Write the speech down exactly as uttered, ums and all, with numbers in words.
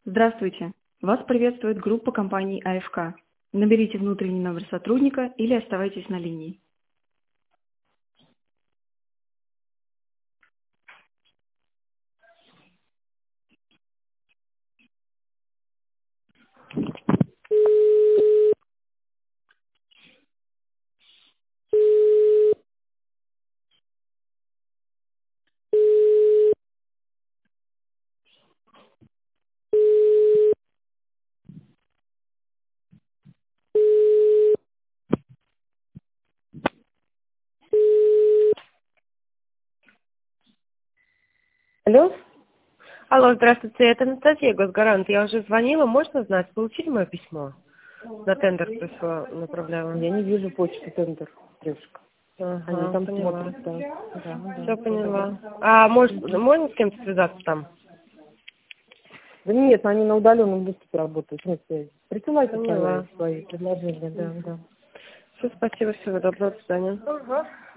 Здравствуйте! Вас приветствует группа компании АФК. Наберите внутренний номер сотрудника или оставайтесь на линии. Алло? Алло, здравствуйте, это Анастасия, Госгарант. Я уже звонила, можно знать, получили мое письмо? На тендер пришло, направляла. Я не вижу почту тендер, девушка. Ага, Они там поняла. смотрят, да. Да, да. Все поняла. А может, можно с кем-то связаться там? Да нет, они на удаленном доступе работают. Нет связи. Присылайте свои, Поняла. свои предложения, да, да. Все, спасибо, всего доброго, до свидания. Ага.